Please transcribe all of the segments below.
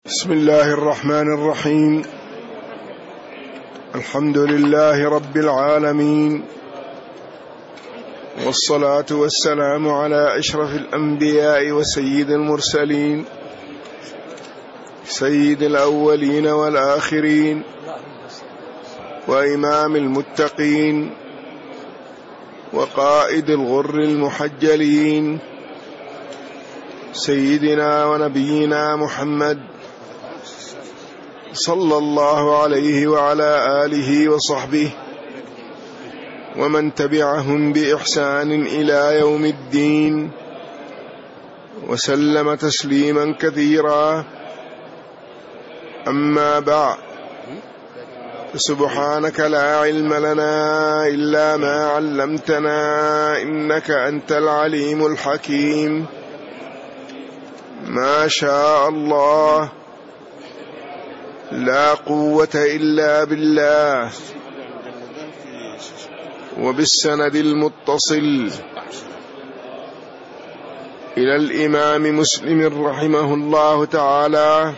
بسم الله الرحمن الرحيم. الحمد لله رب العالمين، والصلاة والسلام على أشرف الأنبياء وسيد المرسلين، سيد الأولين والآخرين، وإمام المتقين، وقائد الغر المحجلين، سيدنا ونبينا محمد صلى الله عليه وعلى آله وصحبه ومن تبعهم بإحسان إلى يوم الدين، وسلم تسليما كثيرا. أما بعد، سبحانك لا علم لنا إلا ما علمتنا إنك أنت العليم الحكيم. ما شاء الله، لا قوة إلا بالله. وبالسند المتصل إلى الإمام مسلم رحمه الله تعالى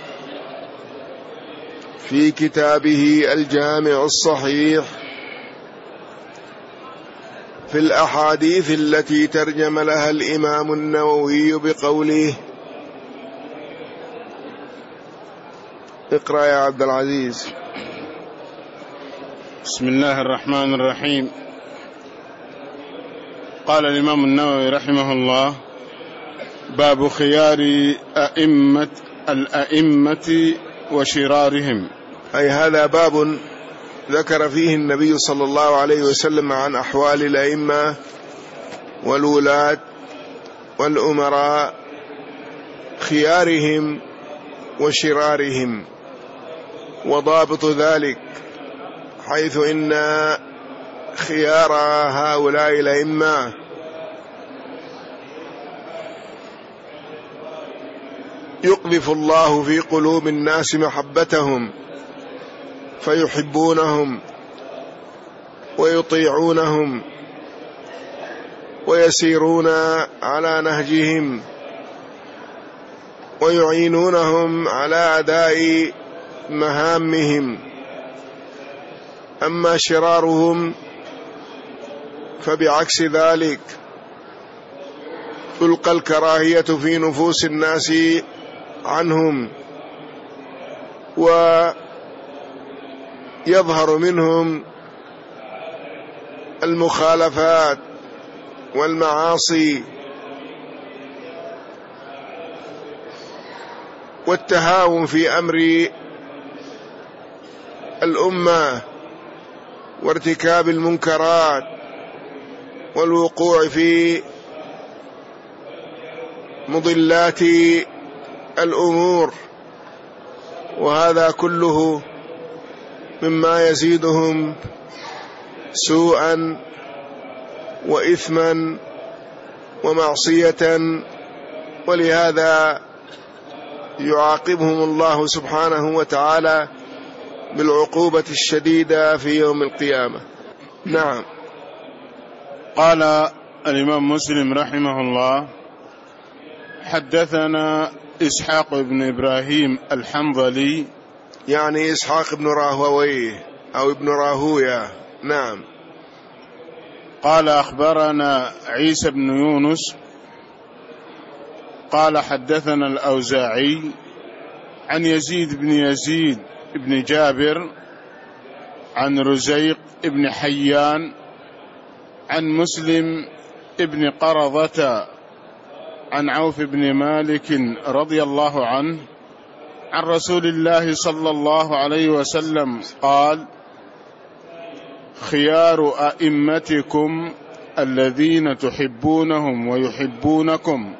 في كتابه الجامع الصحيح في الأحاديث التي ترجم لها الإمام النووي بقوله: اقرأ يا عبد العزيز. بسم الله الرحمن الرحيم. قال الإمام النووي رحمه الله: باب خيار الأئمة وشرارهم. أي هذا باب ذكر فيه النبي صلى الله عليه وسلم عن أحوال الأئمة والولاة والأمراء، خيارهم وشرارهم، وضابط ذلك حيث إن خيار هؤلاء الأئمة يقذف الله في قلوب الناس محبتهم، فيحبونهم ويطيعونهم ويسيرون على نهجهم ويعينونهم على أداء مهامهم. أما شرارهم فبعكس ذلك، تلقى الكراهية في نفوس الناس عنهم، ويظهر منهم المخالفات والمعاصي والتهاون في أمر الأمة وارتكاب المنكرات والوقوع في مضلات الأمور، وهذا كله مما يزيدهم سوءا وإثما ومعصية، ولهذا يعاقبهم الله سبحانه وتعالى بالعقوبة الشديدة في يوم القيامة. نعم. قال الإمام مسلم رحمه الله: حدثنا إسحاق بن إبراهيم الحنظلي، يعني إسحاق بن راهويه أو ابن راهوية. نعم. قال أخبرنا عيسى بن يونس قال حدثنا الأوزاعي عن يزيد بن جابر عن رزيق بن حيان عن مسلم بن قرظة عن عوف بن مالك رضي الله عنه عن رسول الله صلى الله عليه وسلم قال: خيار أئمتكم الذين تحبونهم ويحبونكم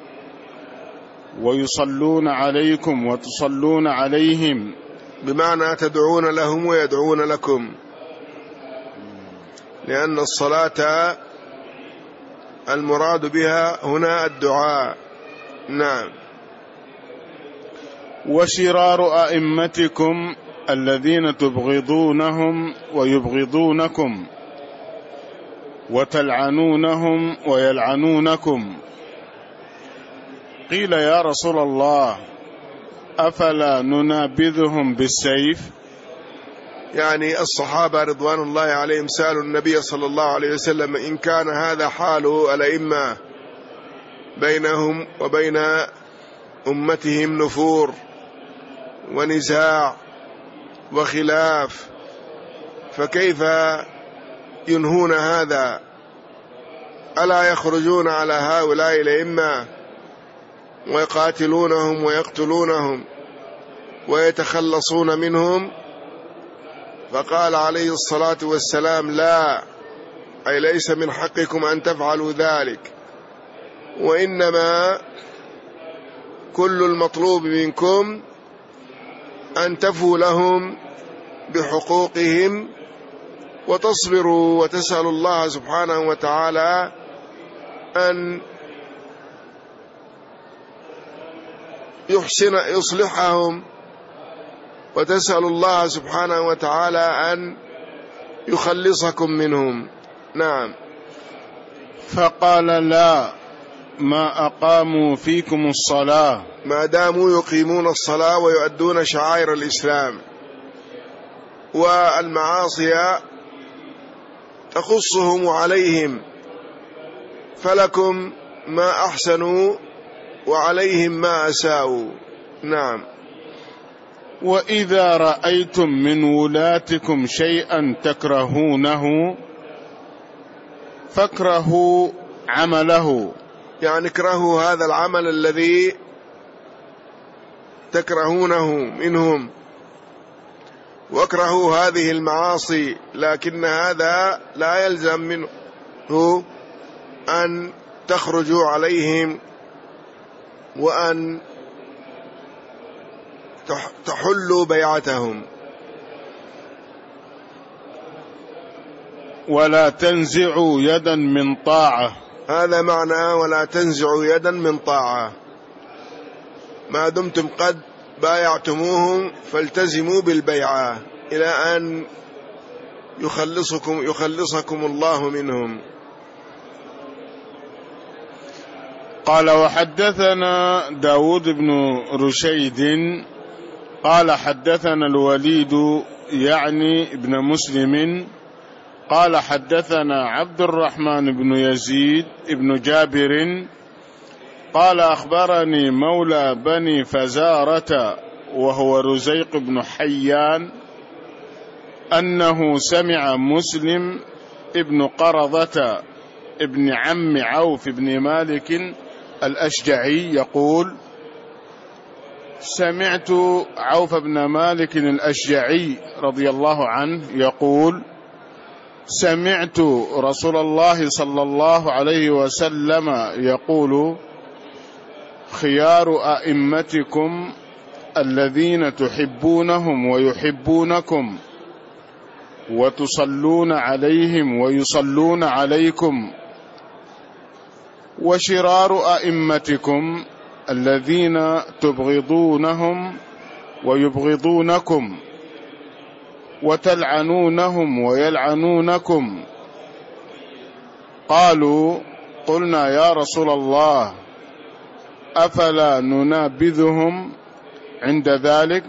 ويصلون عليكم وتصلون عليهم. بمعنى تدعون لهم ويدعون لكم، لأن الصلاة المراد بها هنا الدعاء. نعم. وشرار أئمتكم الذين تبغضونهم ويبغضونكم وتلعنونهم ويلعنونكم. قيل: يا رسول الله، أفلا ننابذهم بالسيف؟ يعني الصحابة رضوان الله عليهم سألوا النبي صلى الله عليه وسلم إن كان هذا حال الأئمة بينهم وبين أمتهم نفور ونزاع وخلاف، فكيف ينهون هذا؟ ألا يخرجون على هؤلاء الأئمة ويقاتلونهم ويقتلونهم ويتخلصون منهم؟ فقال عليه الصلاة والسلام: لا، أي ليس من حقكم أن تفعلوا ذلك، وإنما كل المطلوب منكم أن تفوا لهم بحقوقهم وتصبروا وتسألوا الله سبحانه وتعالى أن يصلحهم، وتسأل الله سبحانه وتعالى أن يخلصكم منهم. نعم. فقال: لا، ما أقاموا فيكم الصلاة، ما داموا يقيمون الصلاة ويؤدون شعائر الإسلام، والمعاصي تخصهم عليهم، فلكم ما أحسنوا وعليهم ما أساءوا. نعم. وإذا رأيتم من ولاتكم شيئا تكرهونه فاكرهوا عمله، يعني اكرهوا هذا العمل الذي تكرهونه منهم، واكرهوا هذه المعاصي، لكن هذا لا يلزم منه أن تخرجوا عليهم وأن تحلوا بيعتهم. ولا تنزعوا يدا من طاعة، هذا معنى ولا تنزعوا يدا من طاعة، ما دمتم قد بايعتموهم فالتزموا بالبيعة إلى أن يخلصكم الله منهم. قال: وحدثنا داود بن رشيد قال حدثنا الوليد يعني ابن مسلم قال حدثنا عبد الرحمن بن يزيد ابن جابر قال: أخبرني مولى بني فزارة وهو رزيق بن حيان أنه سمع مسلم ابن قرظة ابن عم عوف بن مالك الأشجعي يقول: سمعت عوف بن مالك الأشجعي رضي الله عنه يقول: سمعت رسول الله صلى الله عليه وسلم يقول: خيار أئمتكم الذين تحبونهم ويحبونكم وتصلون عليهم ويصلون عليكم، وشرار أئمتكم الذين تبغضونهم ويبغضونكم وتلعنونهم ويلعنونكم. قالوا: قلنا يا رسول الله أفلا ننابذهم عند ذلك؟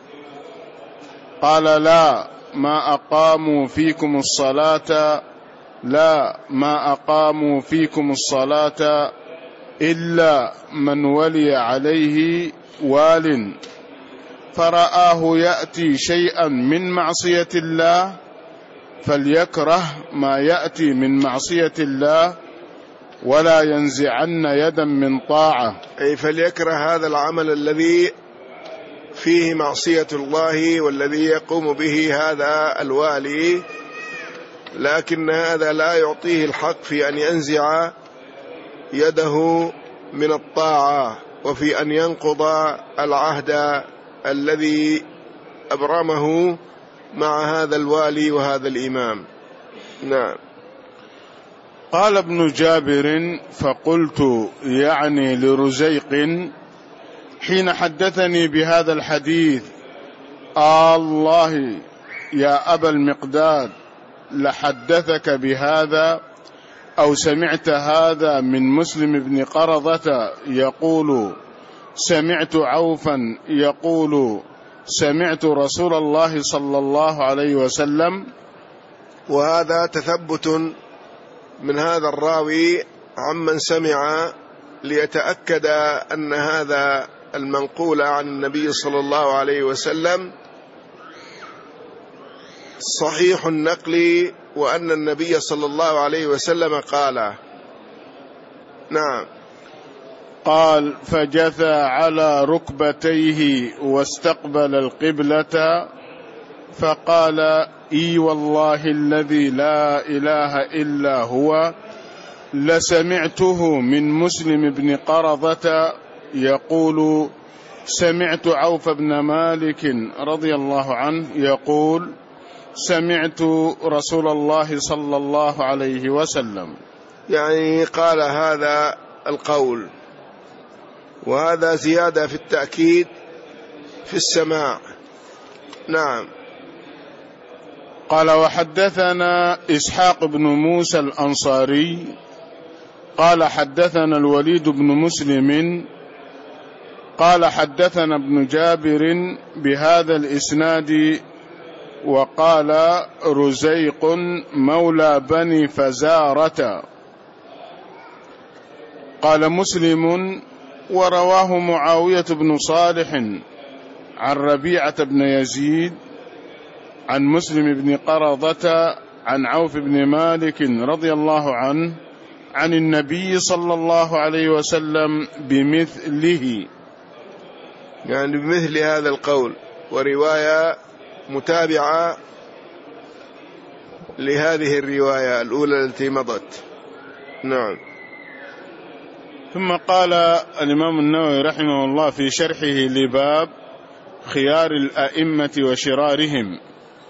قال: لا، ما أقاموا فيكم الصلاة، لا، ما أقاموا فيكم الصلاة إلا من ولي عليه وال فرآه يأتي شيئا من معصية الله فليكره ما يأتي من معصية الله ولا ينزعن يدا من طاعة، أي فليكره هذا العمل الذي فيه معصية الله والذي يقوم به هذا الوالي، لكن هذا لا يعطيه الحق في أن ينزع يده من الطاعة وفي أن ينقض العهد الذي أبرمه مع هذا الوالي وهذا الإمام. نعم. قال ابن جابر: فقلت يعني لرزيق حين حدثني بهذا الحديث: الله يا أبا المقداد لحدثك بهذا أو سمعت هذا من مسلم بن قرظة يقول: سمعت عوفا يقول سمعت رسول الله صلى الله عليه وسلم. وهذا تثبت من هذا الراوي عمن سمع ليتأكد أن هذا المنقول عن النبي صلى الله عليه وسلم صحيح النقل، وأن النبي صلى الله عليه وسلم قال. نعم. قال فجثى على ركبتيه واستقبل القبلة فقال إي والله الذي لا إله إلا هو لسمعته من مسلم بن قرظة يقول سمعت عوف بن مالك رضي الله عنه يقول سمعت رسول الله صلى الله عليه وسلم. يعني قال هذا القول، وهذا زيادة في التأكيد في السماع. نعم. قال وحدثنا إسحاق بن موسى الأنصاري قال حدثنا الوليد بن مسلم قال حدثنا ابن جابر بهذا الإسناد وقال رزيق مولى بني فزارة. قال مسلم ورواه معاوية بن صالح عن ربيعة بن يزيد عن مسلم بن قرظة عن عوف بن مالك رضي الله عنه عن النبي صلى الله عليه وسلم بمثله، يعني بمثل هذا القول، ورواية متابعة لهذه الرواية الأولى التي مضت. نعم. ثم قال الإمام النووي رحمه الله في شرحه لباب خيار الأئمة وشرارهم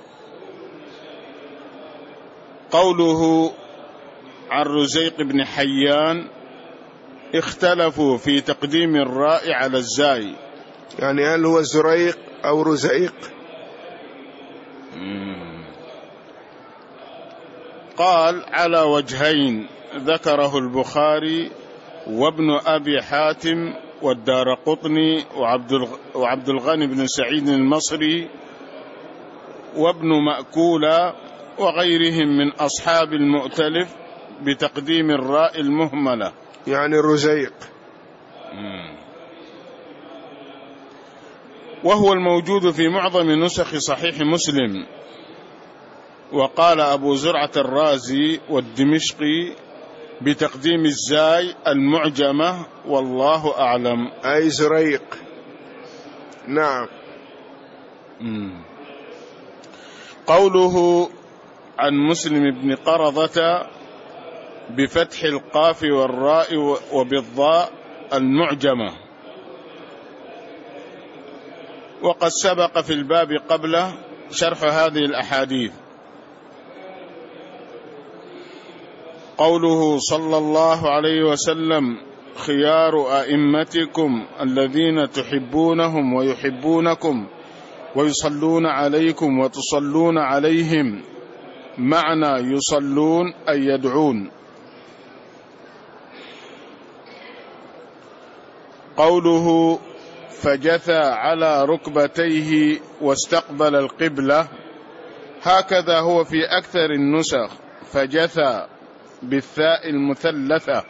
قوله عن رزيق بن حيان اختلفوا في تقديم الراء على الزاي، يعني هل هو زريق أو رزيق؟ قال على وجهين ذكره البخاري وابن أبي حاتم والدارقطني وعبد الغني بن سعيد المصري وابن مأكولة وغيرهم من أصحاب المؤتلف بتقديم الراء المهملة، يعني الرزيق. وهو الموجود في معظم نسخ صحيح مسلم. وقال أبو زرعة الرازي والدمشقي بتقديم الزاي المعجمة والله أعلم، أي زريق. نعم. قوله عن مسلم بن قرظة بفتح القاف والراء وبالضاء المعجمة، وقد سبق في الباب قبله شرح هذه الأحاديث. قوله صلى الله عليه وسلم خيار أئمتكم الذين تحبونهم ويحبونكم ويصلون عليكم وتصلون عليهم، معنى يصلون أي يدعون. قوله فجثى على ركبتيه واستقبل القبلة، هكذا هو في أكثر النسخ، فجثى بالثاء المثلثة،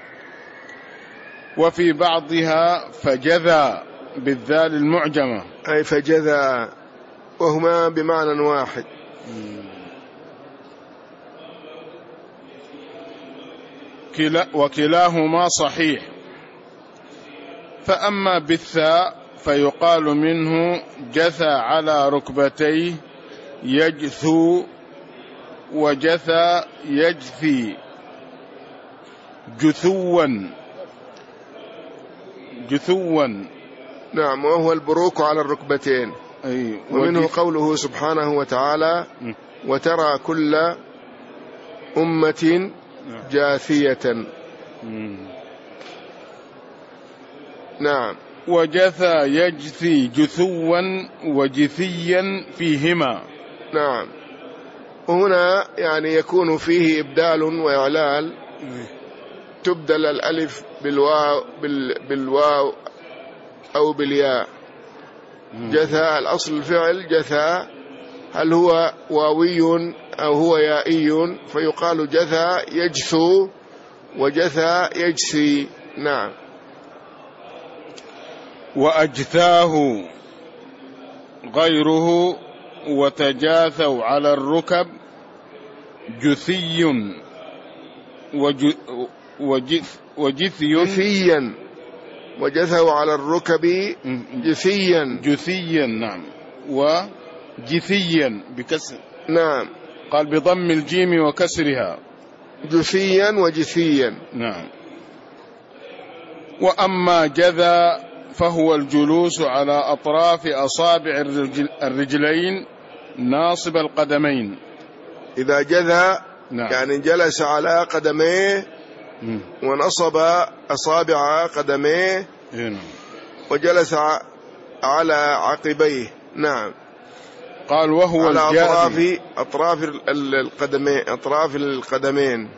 وفي بعضها فجذى بالذال المعجمة، أي فجذى، وهما بمعنى واحد. وكلاهما صحيح. فأما بالثاء فيقال منه جثى على ركبتيه يجثو، وجثى يجثي جثوا. نعم، وهو البروك على الركبتين. ومنه قوله سبحانه وتعالى وترى كل أمة جاثية. نعم. وجثى يجثي جثوا وجثيا فيهما. نعم. وهنا يعني يكون فيه إبدال وإعلال، تبدل الألف بالواو أو بالياء. جثى الأصل الفعل جثى، هل هو واوي أو هو يائي؟ فيقال جثى يجثو وجثى يجثي. نعم. وأجثاه غيره وتجاثوا على الركب جثي جثيا، وجثوا على الركب جثيا. نعم. وجثيا بكسر. نعم. قال بضم الجيم وكسرها جثيا وجثيا. نعم. وأما جذى فهو الجلوس على أطراف أصابع الرجلين ناصب القدمين. إذا جذى نعم. يعني جلس على قدميه ونصب أصابع قدميه وجلس على عقبيه. نعم. قال وهو على أطراف القدمين، أطراف القدمين.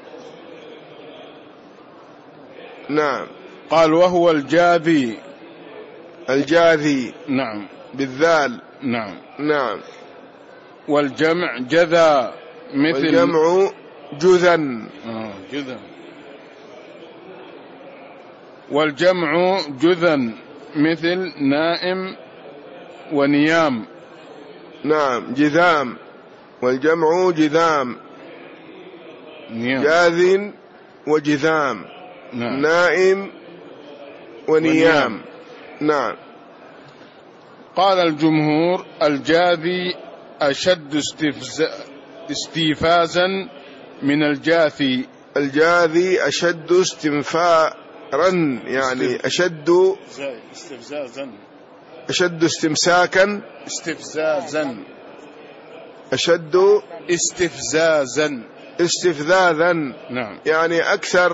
نعم. قال وهو الجاذي. الجاذي. نعم. بالذال. نعم. نعم. والجمع جذا مثل. والجمع جذا. جذا. والجمع جذا مثل نائم ونيام. نعم. جذام، والجمع جذام. نيام. جاذ وجذام. نعم. نائم ونيام. نعم. قال الجمهور الجاذي أشد استيفازا من الجاثي. الجاذي أشد استنفارا، يعني أشد استفزازا، أشد استمساكا، استفزازا، أشد استفزازا، استفزازا. نعم. يعني أكثر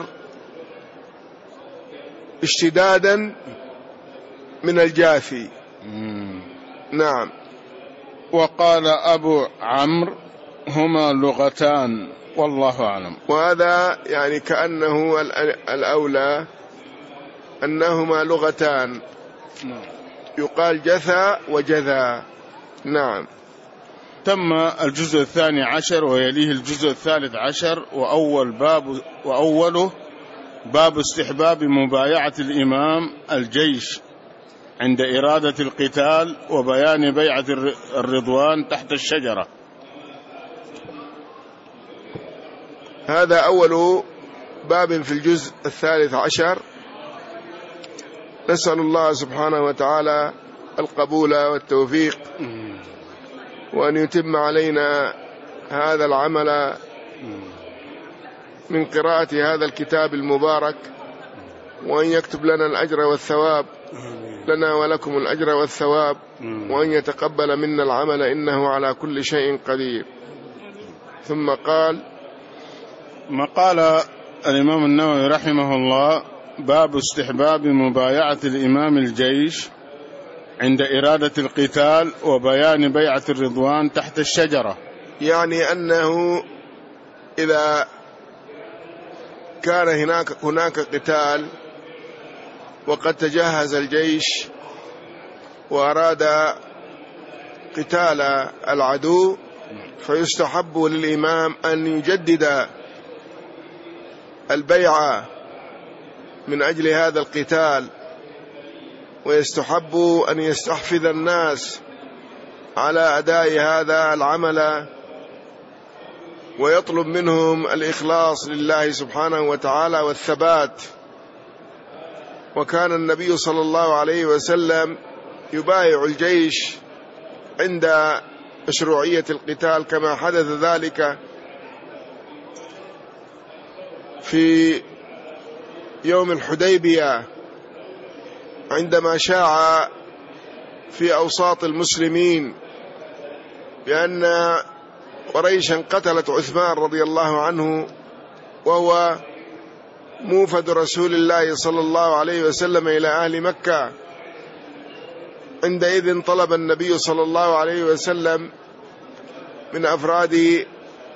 اشتدادا من الجاثي. نعم. وقال أبو عمرو هما لغتان والله أعلم. وهذا يعني كأنه الأولى أنهما لغتان، يقال جثى وجذى. نعم. تم الجزء 12 ويليه الجزء 13 وأوله باب استحباب مبايعة الإمام الجيش عند إرادة القتال وبيان بيعة الرضوان تحت الشجرة. هذا أول باب في الجزء 13. نسأل الله سبحانه وتعالى القبول والتوفيق، وأن يتم علينا هذا العمل من قراءة هذا الكتاب المبارك، وأن يكتب لنا الأجر والثواب، لنا ولكم الأجر والثواب، وأن يتقبل منا العمل إنه على كل شيء قدير. ثم قال ما قال الإمام النووي رحمه الله باب استحباب مبايعة الإمام الجيش عند إرادة القتال وبيان بيعة الرضوان تحت الشجرة. يعني أنه إذا كان هناك قتال وقد تجهز الجيش وأراد قتال العدو، فيستحب للإمام أن يجدد البيعة من أجل هذا القتال، ويستحب أن يستحفظ الناس على أداء هذا العمل، ويطلب منهم الإخلاص لله سبحانه وتعالى والثبات. وكان النبي صلى الله عليه وسلم يبايع الجيش عند مشروعية القتال، كما حدث ذلك في يوم الحديبية عندما شاع في أوساط المسلمين بأن قريشا قتلت عثمان رضي الله عنه وهو موفد رسول الله صلى الله عليه وسلم إلى أهل مكة. عندئذ طلب النبي صلى الله عليه وسلم من أفراد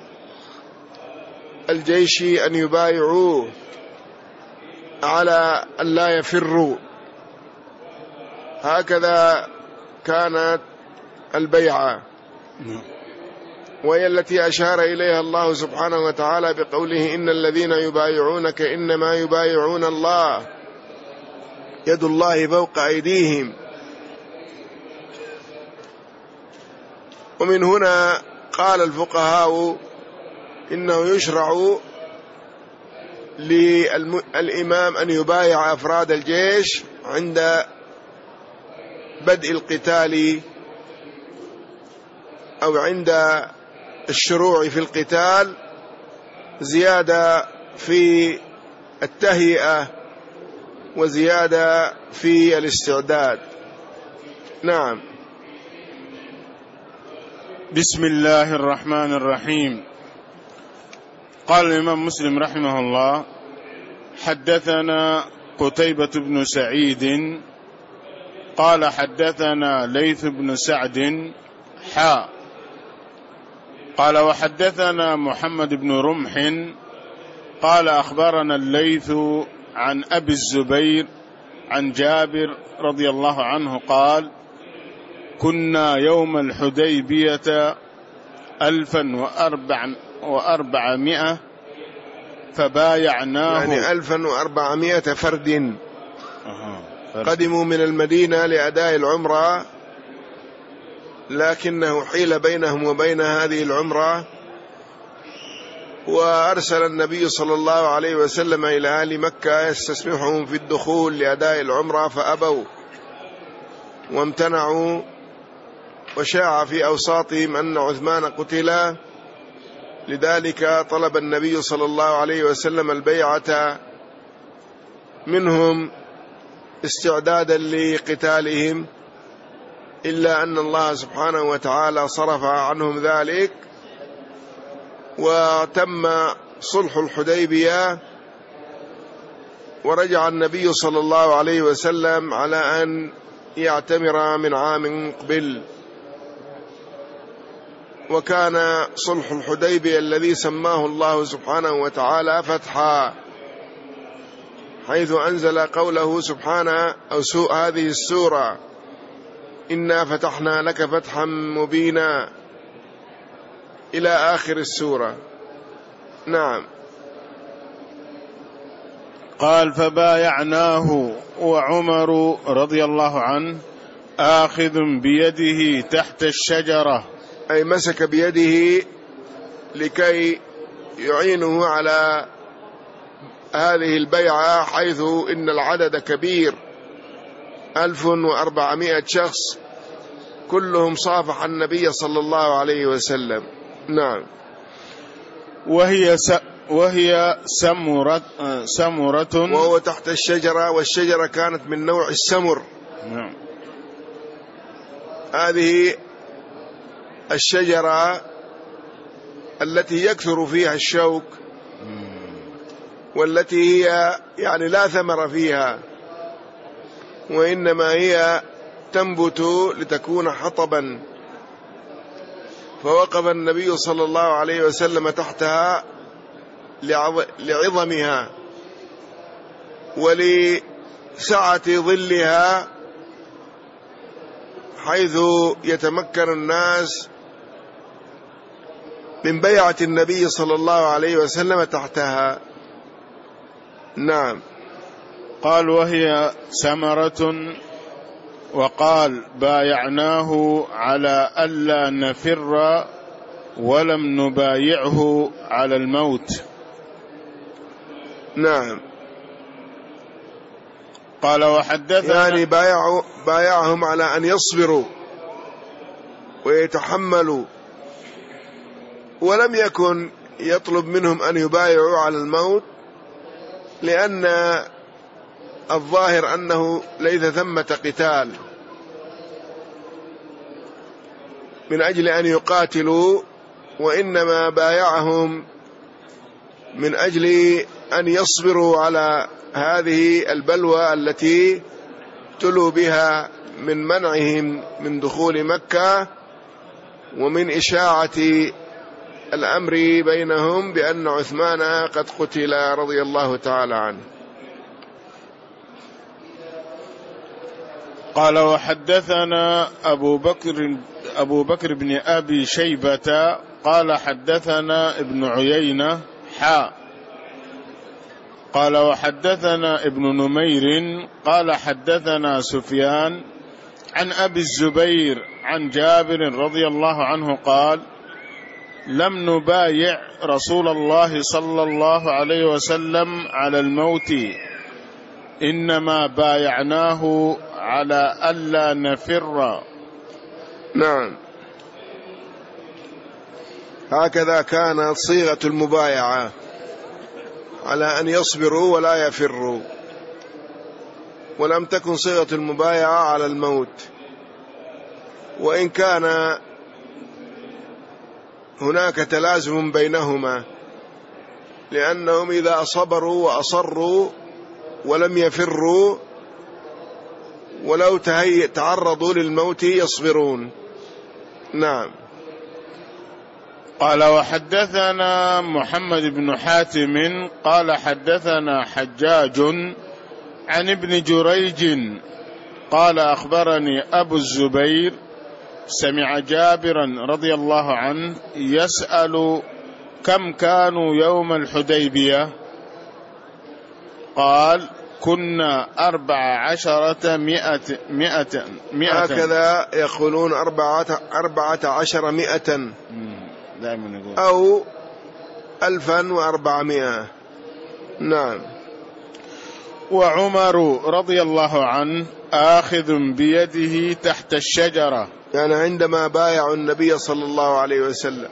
الجيش أن يبايعوه على أن لا يفروا، هكذا كانت البيعة، وهي التي أشار إليها الله سبحانه وتعالى بقوله: إن الذين يبايعونك إنما يبايعون الله يد الله فوق أيديهم. ومن هنا قال الفقهاء إنه يشرع للإمام أن يبايع أفراد الجيش عند بدء القتال أو عند الشروع في القتال، زيادة في التهيئة وزيادة في الاستعداد. نعم. بسم الله الرحمن الرحيم. قال الإمام مسلم رحمه الله: حدثنا قتيبة بن سعيد قال حدثنا ليث بن سعد قال وحدثنا محمد بن رمح قال أخبرنا الليث عن أبي الزبير عن جابر رضي الله عنه قال: كنا يوم الحديبية 1400 فبايعناه، يعني 1400 فرد قدموا من المدينة لأداء العمرة، لكنه حيل بينهم وبين هذه العمرة، وأرسل النبي صلى الله عليه وسلم إلى أهل مكة يستسمحهم في الدخول لأداء العمرة، فأبوا وامتنعوا، وشاع في أوساطهم أن عثمان قتل، لذلك طلب النبي صلى الله عليه وسلم البيعة منهم استعدادا لقتالهم، إلا أن الله سبحانه وتعالى صرف عنهم ذلك، وتم صلح الحديبية، ورجع النبي صلى الله عليه وسلم على أن يعتمر من عام قبل. وكان صلح الحديبية الذي سماه الله سبحانه وتعالى فتحا، حيث أنزل قوله سبحانه أو هذه السورة: إنا فتحنا لك فتحا مبينا، إلى آخر السورة. نعم. قال: فبايعناه وعمر رضي الله عنه آخذ بيده تحت الشجرة، أي مسك بيده لكي يعينه على هذه البيعة، حيث إن العدد كبير، 1400 شخص كلهم صافح النبي صلى الله عليه وسلم. نعم. وهي سمرة، وهو تحت الشجرة، والشجرة كانت من نوع السمر. نعم. هذه الشجرة التي يكثر فيها الشوك، والتي هي يعني لا ثمر فيها، وإنما هي تنبت لتكون حطبا. فوقف النبي صلى الله عليه وسلم تحتها لعظمها ولسعة ظلها، حيث يتمكن الناس من بيعة النبي صلى الله عليه وسلم تحتها. نعم. قال: وهي سمرة، وقال: بايعناه على ألا نفر ولم نبايعه على الموت. نعم. قال: وحدثنا، يعني بايعهم على أن يصبروا ويتحملوا، ولم يكن يطلب منهم أن يبايعوا على الموت، لأن الظاهر أنه ليس ثمة قتال من أجل أن يقاتلوا، وإنما بايعهم من أجل أن يصبروا على هذه البلوى التي ابتلوا بها من منعهم من دخول مكة، ومن إشاعة الأمر بينهم بأن عثمان قد قتل رضي الله تعالى عنه. قال وحدثنا أبو بكر بن أبي شيبة قال حدثنا ابن عيينة قال وحدثنا ابن نمير قال حدثنا سفيان عن أبي الزبير عن جابر رضي الله عنه قال لم نبايع رسول الله صلى الله عليه وسلم على الموت، إنما بايعناه على ألا نفر. نعم، هكذا كانت صيغة المبايعة، على أن يصبروا ولا يفروا، ولم تكن صيغة المبايعة على الموت، وإن كان هناك تلازم بينهما، لأنهم إذا صبروا وأصروا ولم يفروا ولو تعرضوا للموت يصبرون. نعم. قال وحدثنا محمد بن حاتم قال حدثنا حجاج عن ابن جريج قال أخبرني أبو الزبير سمع جابرا رضي الله عنه يسأل كم كانوا يوم الحديبية؟ قال كنا 1400. هكذا يقولون 1400 أو 1400. نعم. وعمر رضي الله عنه آخذ بيده تحت الشجرة، يعني عندما بايعوا النبي صلى الله عليه وسلم.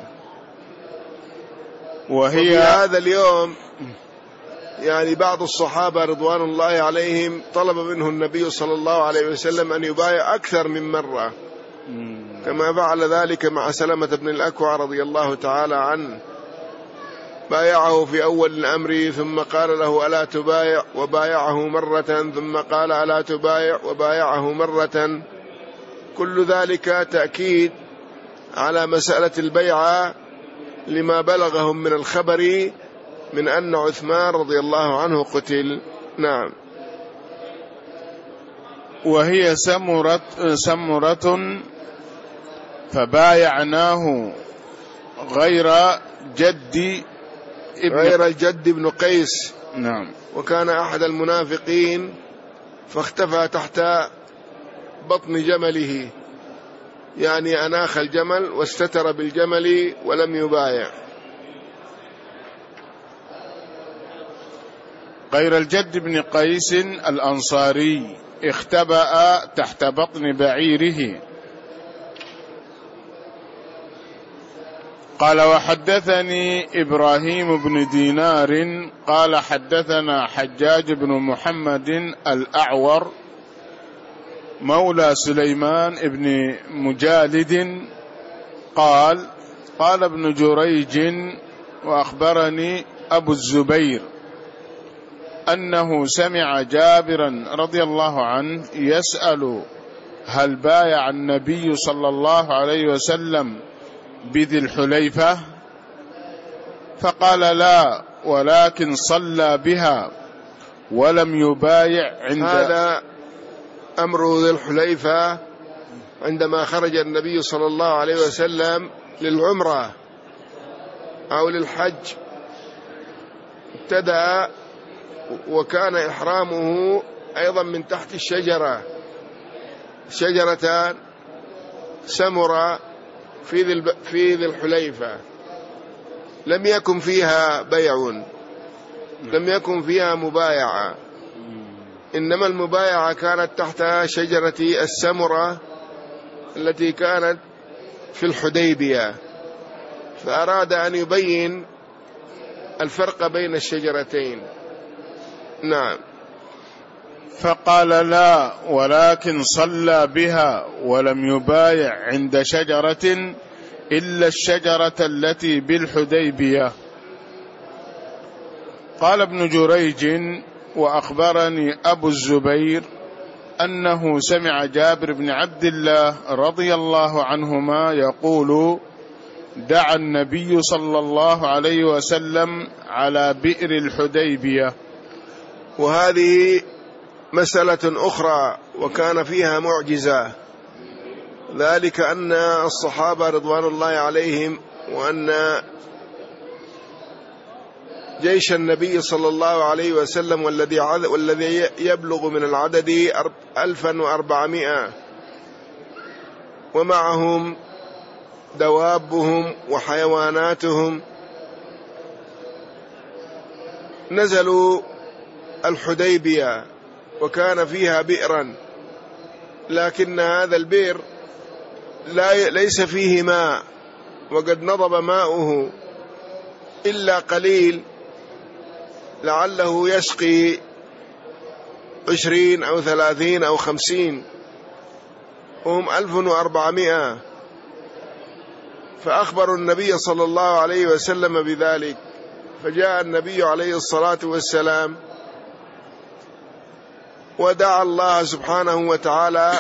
وفي هذا اليوم يعني بعض الصحابة رضوان الله عليهم طلب منه النبي صلى الله عليه وسلم أن يبايع أكثر من مرة، كما فعل ذلك مع سلمة بن الأكوع رضي الله تعالى عنه، بايعه في أول الأمر ثم قال له ألا تبايع، وبايعه مرة ثم قال ألا تبايع، وبايعه مرة. كل ذلك تأكيد على مسألة البيعة لما بلغهم من الخبر من أن عثمان رضي الله عنه قتل. نعم. وهي سمرة فبايعناه غير الجد بن قيس. نعم. وكان أحد المنافقين فاختفى تحت بطن جمله، يعني أناخ الجمل واستتر بالجمل ولم يبايع. غير الجد بن قيس الأنصاري اختبأ تحت بطن بعيره. قال وحدثني إبراهيم بن دينار قال حدثنا حجاج بن محمد الأعور مولى سليمان بن مجالد قال ابن جريج وأخبرني أبو الزبير أنه سمع جابرا رضي الله عنه يسأل هل بايع النبي صلى الله عليه وسلم بذي الحليفة؟ فقال لا، ولكن صلى بها ولم يبايع هذا أمر ذي الحليفة عندما خرج النبي صلى الله عليه وسلم للعمرة أو للحج، ابتدأ وكان إحرامه أيضا من تحت شجرتان سمرة في ذي الحليفة، لم يكن فيها بيع، لم يكن فيها مبايعة، إنما المبايعة كانت تحت شجرة السمرة التي كانت في الحديبية، فأراد أن يبين الفرق بين الشجرتين. نعم. فقال لا، ولكن صلى بها ولم يبايع عند شجرة إلا الشجرة التي بالحديبية. قال ابن جريج وأخبرني أبو الزبير أنه سمع جابر بن عبد الله رضي الله عنهما يقول دعا النبي صلى الله عليه وسلم على بئر الحديبية. وهذه مسألة أخرى وكان فيها معجزة، ذلك أن الصحابة رضوان الله عليهم وأن جيش النبي صلى الله عليه وسلم والذي يبلغ من العدد 1400، ومعهم دوابهم وحيواناتهم، نزلوا الحديبية وكان فيها بئرا، لكن هذا البئر ليس فيه ماء، وقد نضب ماؤه إلا قليل لعله يسقي 20 أو 30 أو 50، وهم 1400. فأخبروا النبي صلى الله عليه وسلم بذلك، فجاء النبي عليه الصلاة والسلام ودعا الله سبحانه وتعالى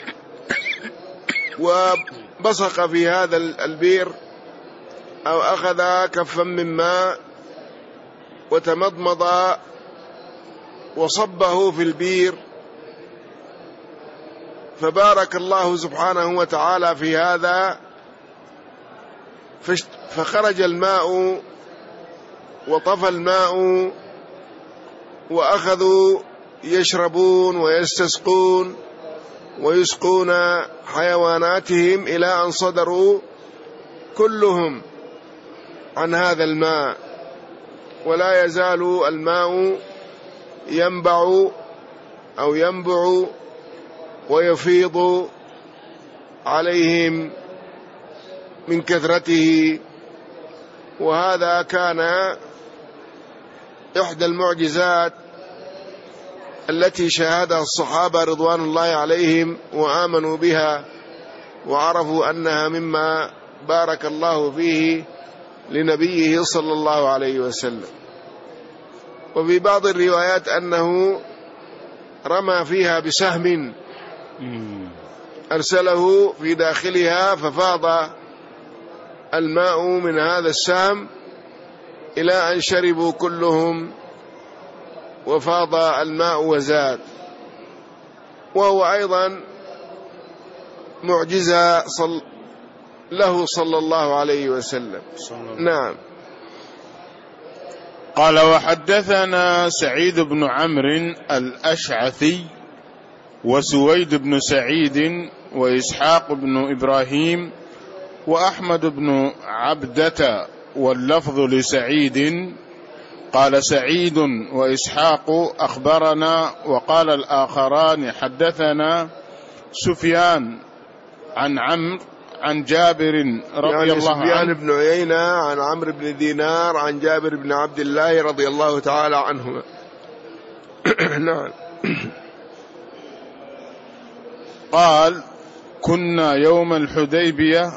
وبصق في هذا البئر أو أخذ كفا من ماء وتمضمض وصبه في البئر، فبارك الله سبحانه وتعالى في هذا، فخرج الماء وطفى الماء، وأخذوا يشربون ويستسقون ويسقون حيواناتهم إلى أن صدروا كلهم عن هذا الماء، ولا يزال الماء ينبع أو ينبع ويفيض عليهم من كثرته. وهذا كان إحدى المعجزات التي شاهدها الصحابة رضوان الله عليهم وآمنوا بها، وعرفوا أنها مما بارك الله فيه لنبيه صلى الله عليه وسلم. وفي بعض الروايات أنه رمى فيها بسهم أرسله في داخلها، ففاض الماء من هذا السهم إلى أن شربوا كلهم وفاض الماء وزاد. وهو أيضا معجزة له صلى الله عليه وسلم. نعم. قال: وحدثنا سعيد بن عمرو الأشعثي وسويد بن سعيد وإسحاق بن إبراهيم وأحمد بن عبدة، واللفظ لسعيد. قال سعيد وإسحاق أخبرنا، وقال الآخران حدثنا سفيان عن عمرو عن جابر رضي الله عنه، سفيان بن عيينة عن عمرو بن دينار عن جابر بن عبد الله رضي الله تعالى عنهما. نعم. قال: كنا يوم الحديبية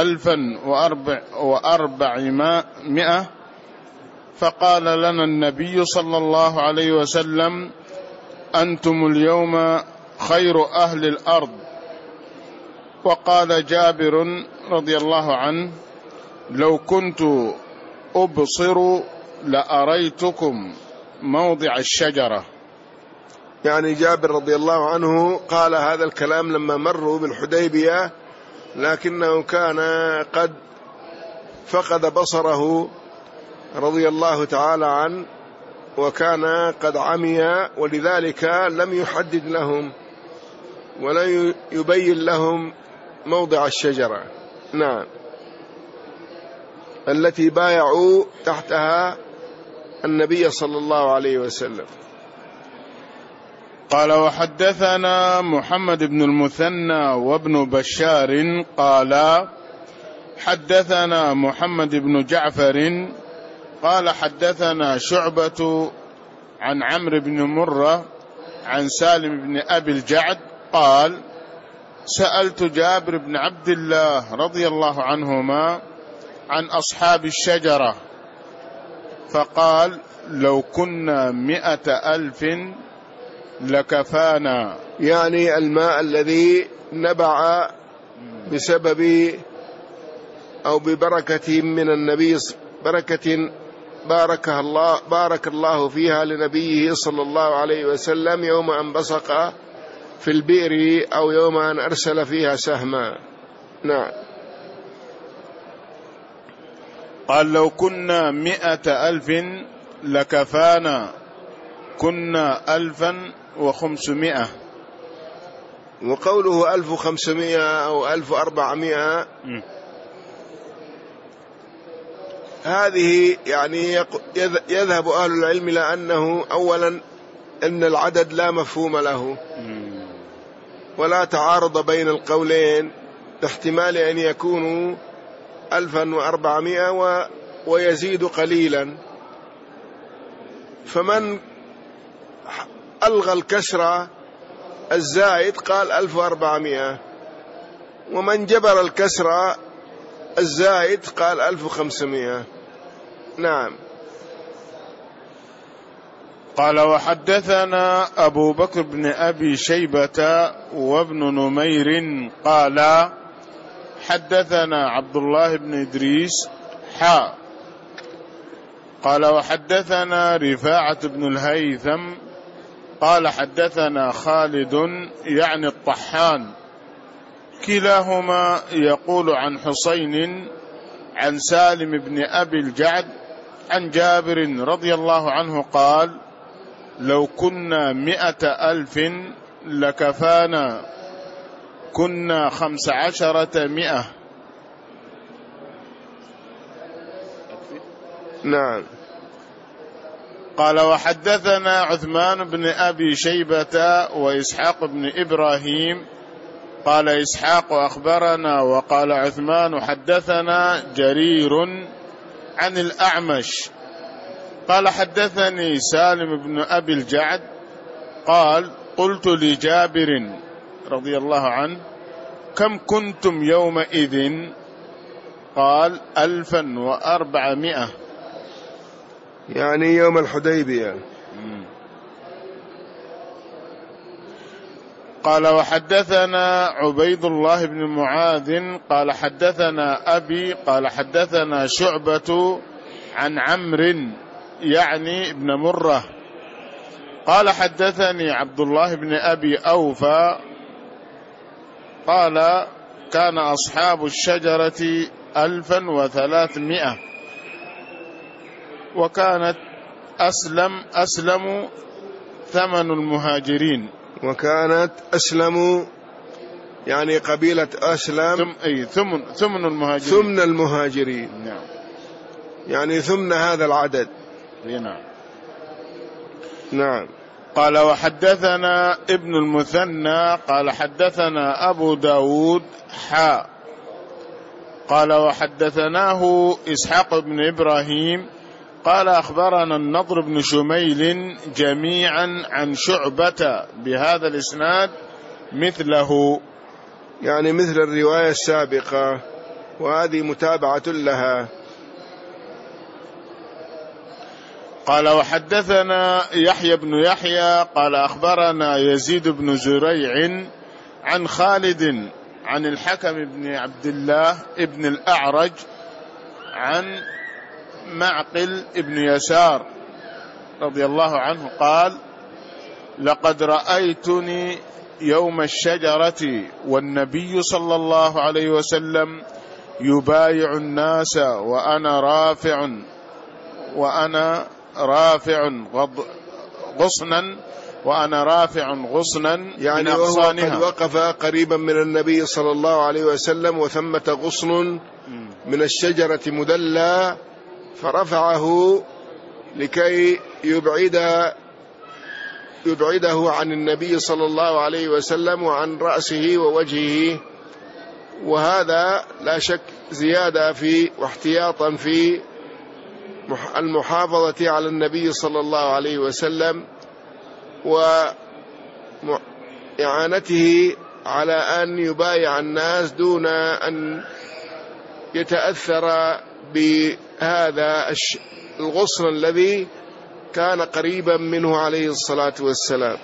1400، فقال لنا النبي صلى الله عليه وسلم: أنتم اليوم خير أهل الأرض. وقال جابر رضي الله عنه: لو كنت أبصر لأريتكم موضع الشجرة. يعني جابر رضي الله عنه قال هذا الكلام لما مروا بالحديبية، لكنه كان قد فقد بصره رضي الله تعالى عنه، وكان قد عمي، ولذلك لم يحدد لهم ولا يبين لهم موضع الشجرة. نعم. التي بايعوا تحتها النبي صلى الله عليه وسلم. قال: وحدثنا محمد بن المثنى وابن بشار قال: حدثنا محمد بن جعفر قال: حدثنا شعبة عن عمرو بن مرة عن سالم بن أبي الجعد قال: سألت جابر بن عبد الله رضي الله عنهما عن أصحاب الشجرة، فقال: لو كنا 100,000 لكفانا. يعني الماء الذي نبع بسبب أو ببركة من النبي، بركة بارك الله فيها لنبيه صلى الله عليه وسلم يوم أن بصق في البئر أو يوم أن أرسل فيها سهما. نعم. قال لو كنا 100,000 لكفانا، كنا 1500. وقوله 1500 أو 1400 هذه يعني يذهب أهل العلم إلى أنه أولا أن العدد لا مفهوم له ولا تعارض بين القولين، احتمال أن يكونوا 1400 ويزيد قليلا، فمن ألغى الكسرة الزائد قال 1400، ومن جبر الكسرة الزائد قال 1500. نعم. قال وحدثنا أبو بكر بن أبي شيبة وابن نمير قال حدثنا عبد الله بن إدريس قال وحدثنا رفاعة بن الهيثم قال حدثنا خالد يعني الطحان، كلاهما يقول عن حسين عن سالم بن أبي الجعد عن جابر رضي الله عنه قال لو كنا 100,000 لكفانا، كنا 15 نعم. قال وحدثنا عثمان بن أبي شيبة وإسحاق بن إبراهيم قال إسحاق أخبرنا وقال عثمان حدثنا جرير عن الأعمش قال حدثني سالم بن أبي الجعد قال قلت لجابر رضي الله عنه كم كنتم يومئذ؟ قال 1400، يعني يوم الحديبية. قال وحدثنا عبيد الله بن معاذ قال حدثنا أبي قال حدثنا شعبة عن عمرو يعني ابن مرة قال حدثني عبد الله بن أبي أوفى قال كان أصحاب الشجرة 1300، وكانت أسلم ثمن المهاجرين، وكانت أسلم يعني قبيلة أسلم ثمن المهاجرين، ثمن المهاجرين. نعم. يعني ثمن هذا العدد. نعم. نعم. قال وحدثنا ابن المثنى قال حدثنا أبو داود قال وحدثناه إسحاق بن إبراهيم قال أخبرنا النضر بن شميل جميعا عن شعبة بهذا الإسناد مثله، يعني مثل الرواية السابقة، وهذه متابعة لها. قال وحدثنا يحيى بن يحيى قال أخبرنا يزيد بن زريع عن خالد عن الحكم بن عبد الله ابن الأعرج عن معقل ابن يسار رضي الله عنه قال لقد رأيتني يوم الشجرة والنبي صلى الله عليه وسلم يبايع الناس وأنا رافع غصنا يعني وهو قد وقف قريبا من النبي صلى الله عليه وسلم وثمة غصن من الشجرة مدلى، فرفعه لكي يبعده عن النبي صلى الله عليه وسلم وعن رأسه ووجهه، وهذا لا شك زيادة واحتياطا في المحافظة على النبي صلى الله عليه وسلم وإعانته على أن يبايع الناس دون أن يتأثر بهذا الغصن الذي كان قريبا منه عليه الصلاة والسلام.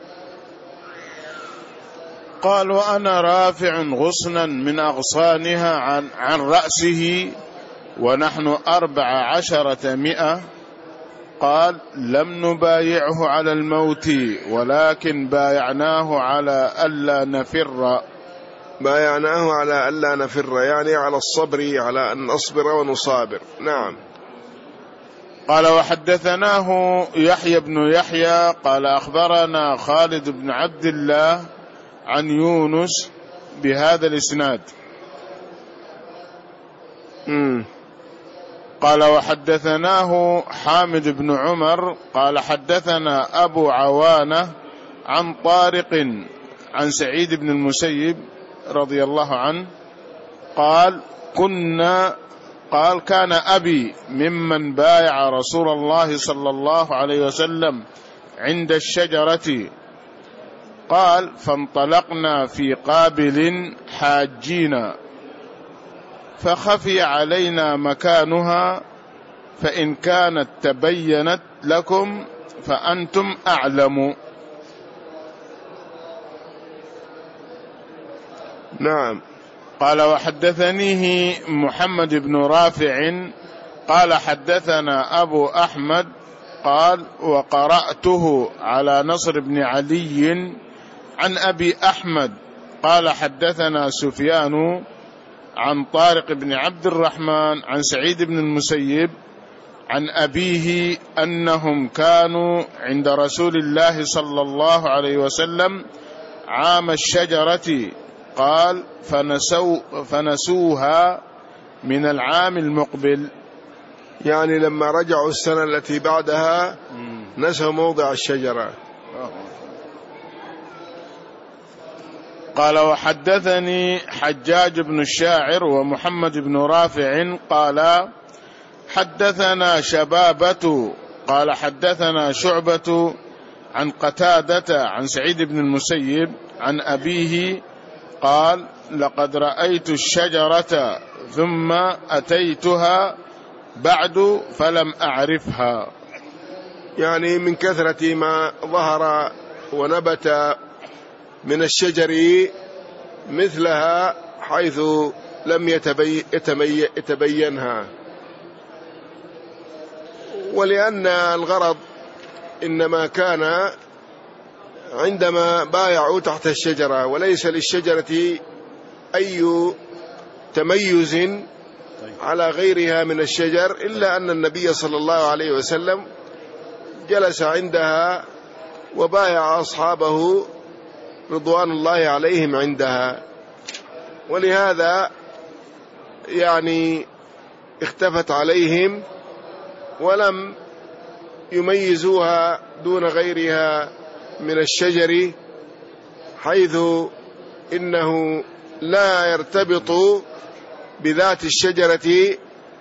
قال وأنا رافع غصنا من أغصانها عن رأسه ونحن 1400، قال لم نبايعه على الموت ولكن بايعناه على ألا نفر. بايعناه على ألا نفر يعني على الصبر، على أن نصبر ونصابر. نعم. قال وحدثناه يحيى بن يحيى قال أخبرنا خالد بن عبد الله عن يونس بهذا الإسناد. قال وحدثناه حامد بن عمر قال حدثنا أبو عوانة عن طارق عن سعيد بن المسيب رضي الله عنه قال كان أبي ممن بايع رسول الله صلى الله عليه وسلم عند الشجرة. قال فانطلقنا في قابل حاجين فخفي علينا مكانها، فإن كانت تبينت لكم فأنتم أعلم. نعم. قال وحدثنيه محمد بن رافع قال حدثنا أبو أحمد قال وقرأته على نصر بن علي عن أبي أحمد قال حدثنا سفيان عن طارق بن عبد الرحمن عن سعيد بن المسيب عن أبيه أنهم كانوا عند رسول الله صلى الله عليه وسلم عام الشجرة. قال فنسوها من العام المقبل، يعني لما رجعوا السنة التي بعدها نسوا موضع الشجرة. قال وحدثني حجاج بن الشاعر ومحمد بن رافع قال حدثنا شبابة قال حدثنا شعبة عن قتادة عن سعيد بن المسيب عن أبيه قال لقد رأيت الشجرة ثم أتيتها بعد فلم أعرفها، يعني من كثرة ما ظهر ونبت من الشجر مثلها حيث لم يتبينها. ولأن الغرض إنما كان عندما بايعوا تحت الشجرة، وليس للشجرة أي تميز على غيرها من الشجر، إلا أن النبي صلى الله عليه وسلم جلس عندها وبايع أصحابه رضوان الله عليهم عندها، ولهذا يعني اختفت عليهم ولم يميزوها دون غيرها من الشجر، حيث إنه لا يرتبط بذات الشجرة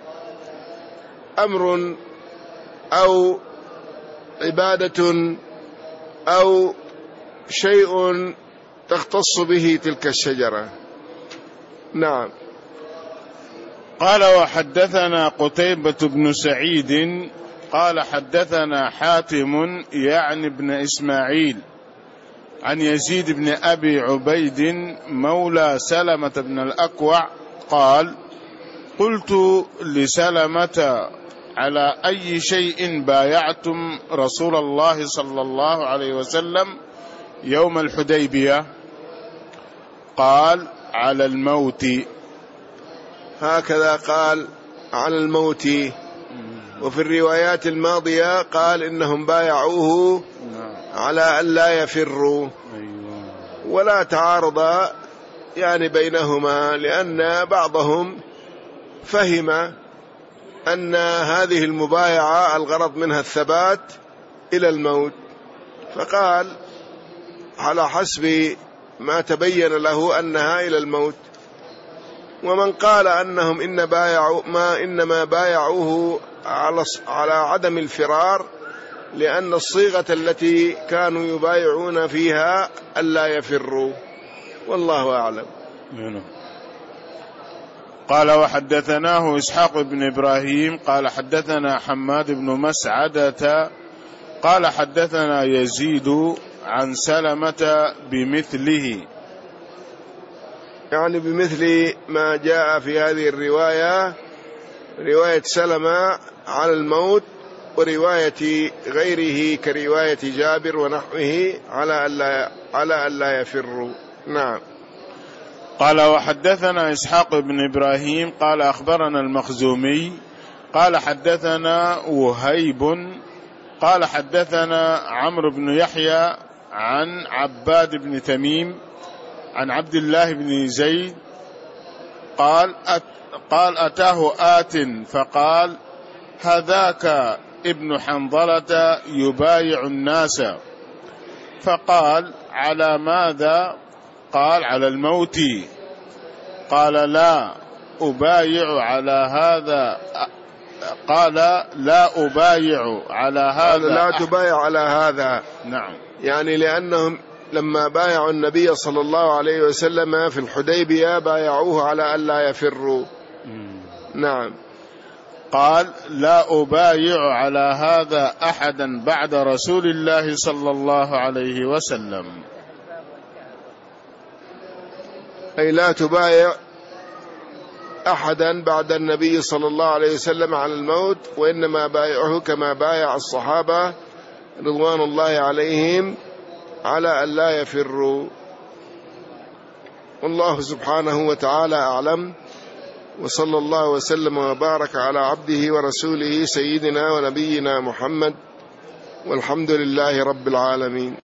أمر أو عبادة أو شيء تختص به تلك الشجرة. نعم. قال وحدثنا قتيبة بن سعيد قال حدثنا حاتم يعني بن إسماعيل عن يزيد بن أبي عبيد مولى سلمة بن الأكوع قال قلت لسلمة على أي شيء بايعتم رسول الله صلى الله عليه وسلم يوم الحديبية؟ قال على الموت. هكذا قال على الموت. وفي الروايات الماضية قال إنهم بايعوه على أن لا يفروا، ولا تعارض يعني بينهما، لأن بعضهم فهم أن هذه المبايعة الغرض منها الثبات إلى الموت، فقال على حسب ما تبين له أنها إلى الموت. ومن قال أنهم إنما بايعوه على عدم الفرار، لأن الصيغة التي كانوا يبايعون فيها ألا يفروا، والله أعلم. قال وحدثناه إسحاق بن إبراهيم قال حدثنا حماد بن مسعدة قال حدثنا يزيد عن سلمة بمثله، يعني بمثل ما جاء في هذه الرواية، رواية سلمة على الموت ورواية غيره كرواية جابر ونحوه على ألا يفروا. نعم. قال وحدثنا إسحاق بن إبراهيم قال أخبرنا المخزومي قال حدثنا وهيب قال حدثنا عمرو بن يحيى عن عباد بن تميم عن عبد الله بن زيد قال أتاه آت فقال هذاك ابن حنظلة يبايع الناس، فقال على ماذا؟ قال على الموت. قال لا أبايع على هذا، قال لا أبايع على هذا، لا تبايع على هذا. نعم، يعني لأنهم لما بايعوا النبي صلى الله عليه وسلم في الحديبية بايعوه على ألا يفروا. نعم. قال لا أبايع على هذا أحدا بعد رسول الله صلى الله عليه وسلم، أي لا تبايع أحدا بعد النبي صلى الله عليه وسلم على الموت، وإنما بايعه كما بايع الصحابة رضوان الله عليهم على أن لا يفروا. والله سبحانه وتعالى أعلم، وصلى الله وسلم وبارك على عبده ورسوله سيدنا ونبينا محمد، والحمد لله رب العالمين.